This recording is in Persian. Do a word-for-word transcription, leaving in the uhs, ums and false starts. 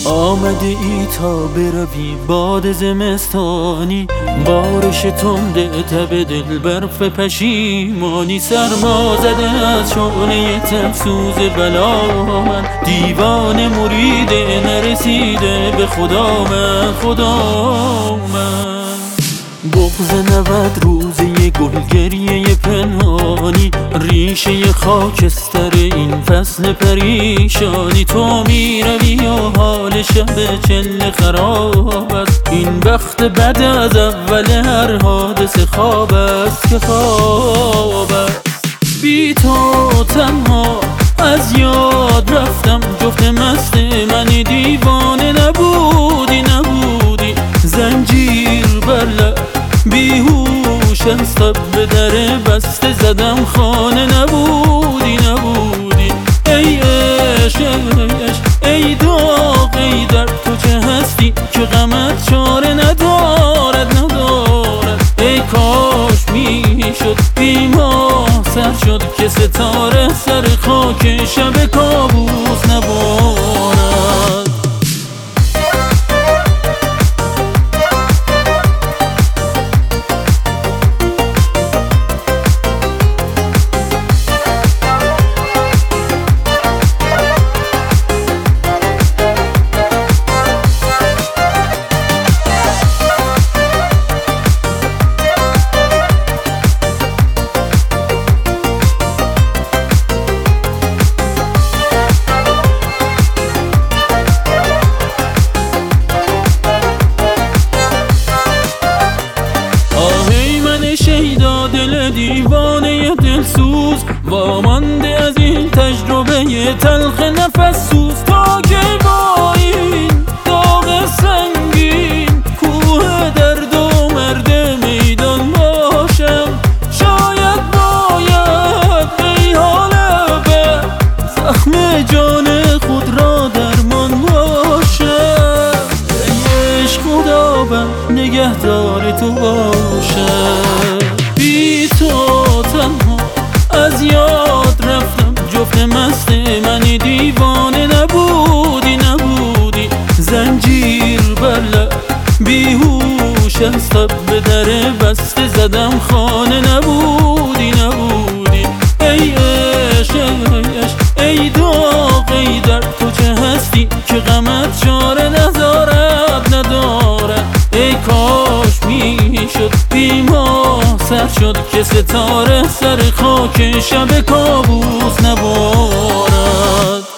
آمده ای تا بروی باد زمستانی، بارش تنده تب دل برف پشیمانی. سرما زده از شعله تفسوز بلا من، دیوانه مرید نرسیده به خدا من، خدا من. بغض نود روزه گلگریه پنهانی، ریشه خاکستر این فصل پریشانی. تو می روی و حال شب چله خراب است، این بخت بد از اول هر حادثه خواب است که خواب است. بی تو تنها از یاد رفتم، جفت مست منی، دیوانه نبودی نبودی. زنجیر بر لب بیهوش از به در بسته زدم، خانه نبودی نبودی. ای عشق ای عشق ای داغ ای در تو چه هستی که غمت چاره ندارد ندارد. ای کاش میشد بی ما سر شد که ستاره سر خاک شب کابوس نبارد. شیدا دل دیوانه دلسوز، وامانده از این تجربه تلخ نفس سوز. تا که با این داغ سنگین کوه درد و مرد میدان باشم، شاید باید ای حال به زخم جان خود را درمان باشم. ای عشق خدا بر نگهدار تو باشم. بی تو تنها از یاد رفتم، جفت مست منی، دیوانه نبودی نبودی. زنجیر بر لب بیهوش از به در بسته زدم، خانه نبودی نبودی. ای عشق ای عشق ای داغ ای در تو چه هستی که غمت چاره ندارد ندارد. ای کاش میشد بی ما سر شد که ستاره سر خاک شب کابوس نبارد.